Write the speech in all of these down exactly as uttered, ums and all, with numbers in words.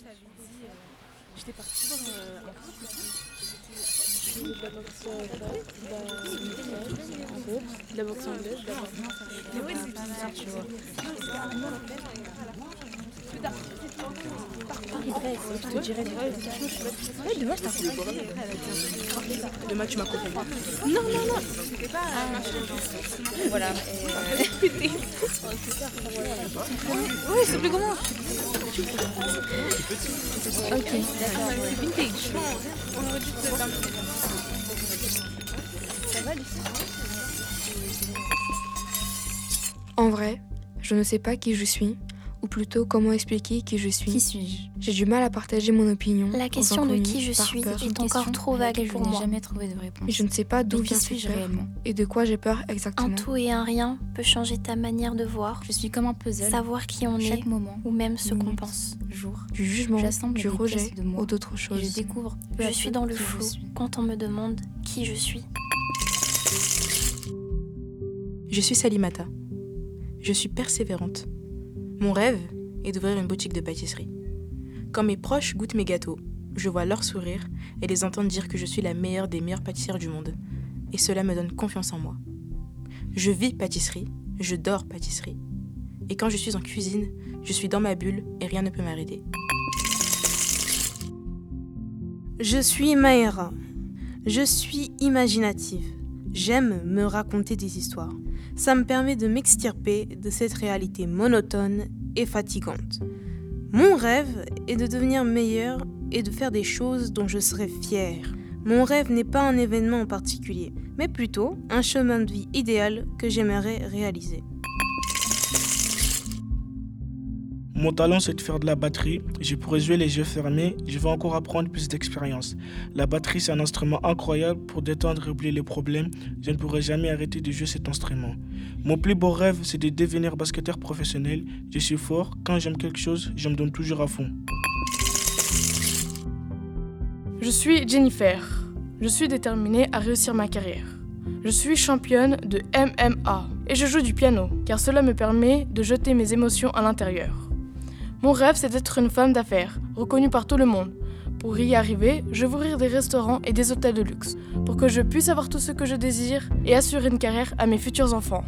J'étais partie voir euh, un couple. De la boxe euh, de la boxe anglaise, de la boxe Mais ouais, c'est bizarre, tu vois. je te dirais. Ouais, demain je t'accompagne. Demain, tu m'accompagnes. Non, non, non. Voilà. Ouais, c'est plus grand. Ok. D'accord, c'est vintage. On aurait dû se faire. Ça va, Lucie? En vrai, je ne sais pas qui je suis, ou plutôt comment expliquer qui je suis. Qui suis-je? J'ai du mal à partager mon opinion. La aux question de inconnus, qui je par suis peur. est Une encore question trop à laquelle vague pour je n'ai moi. jamais trouvé de réponse. Mais je ne sais pas d'où Mais qui vient cette suis-je peur réellement? et de quoi j'ai peur Un exactement. tout et un rien peut changer ta manière de voir, Je suis comme un puzzle. savoir qui on Chaque est moment, ou même ce qu'on minute, pense. jour, Du jugement, j'assemble du des rejet pièces de moi ou d'autres et choses. je découvre peu à Je suis peu dans le qui je flou suis. quand on me demande qui je suis. Je suis Salimata. Je suis persévérante. Mon rêve est d'ouvrir une boutique de pâtisserie. Quand mes proches goûtent mes gâteaux, je vois leur sourire et les entendre dire que je suis la meilleure des meilleures pâtissières du monde. Et cela me donne confiance en moi. Je vis pâtisserie, je dors pâtisserie. Et quand je suis en cuisine, je suis dans ma bulle et rien ne peut m'arrêter. Je suis Maëra. Je suis imaginative. J'aime me raconter des histoires. Ça me permet de m'extirper de cette réalité monotone et fatigante. Mon rêve est de devenir meilleure et de faire des choses dont je serai fière. Mon rêve n'est pas un événement en particulier, mais plutôt un chemin de vie idéal que j'aimerais réaliser. Mon talent, c'est de faire de la batterie. Je pourrais jouer les yeux fermés. Je vais encore apprendre plus d'expérience. La batterie, c'est un instrument incroyable pour détendre et oublier les problèmes. Je ne pourrai jamais arrêter de jouer cet instrument. Mon plus beau rêve, c'est de devenir basketteur professionnel. Je suis fort. Quand j'aime quelque chose, je me donne toujours à fond. Je suis Jennifer. Je suis déterminée à réussir ma carrière. Je suis championne de M M A et je joue du piano car cela me permet de jeter mes émotions à l'intérieur. Mon rêve, c'est d'être une femme d'affaires, reconnue par tout le monde. Pour y arriver, je veux ouvrir des restaurants et des hôtels de luxe, pour que je puisse avoir tout ce que je désire et assurer une carrière à mes futurs enfants.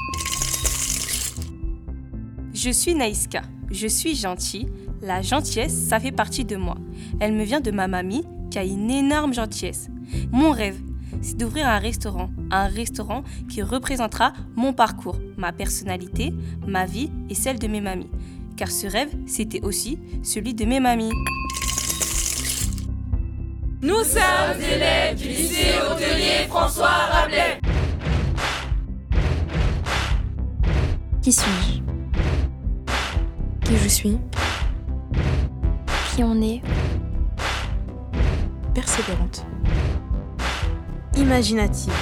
Je suis Naïska, je suis gentille. La gentillesse, ça fait partie de moi. Elle me vient de ma mamie, qui a une énorme gentillesse. Mon rêve, c'est d'ouvrir un restaurant, un restaurant qui représentera mon parcours, ma personnalité, ma vie et celle de mes mamies. Car ce rêve, c'était aussi celui de mes mamies. Nous sommes élèves du lycée hôtelier François Rabelais. Qui suis-je? Qui je suis, Qui on est, Persévérante. Imaginative.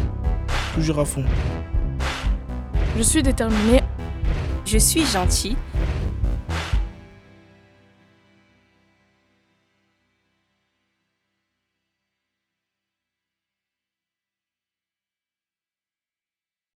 Toujours à fond. Je suis déterminée. Je suis gentille,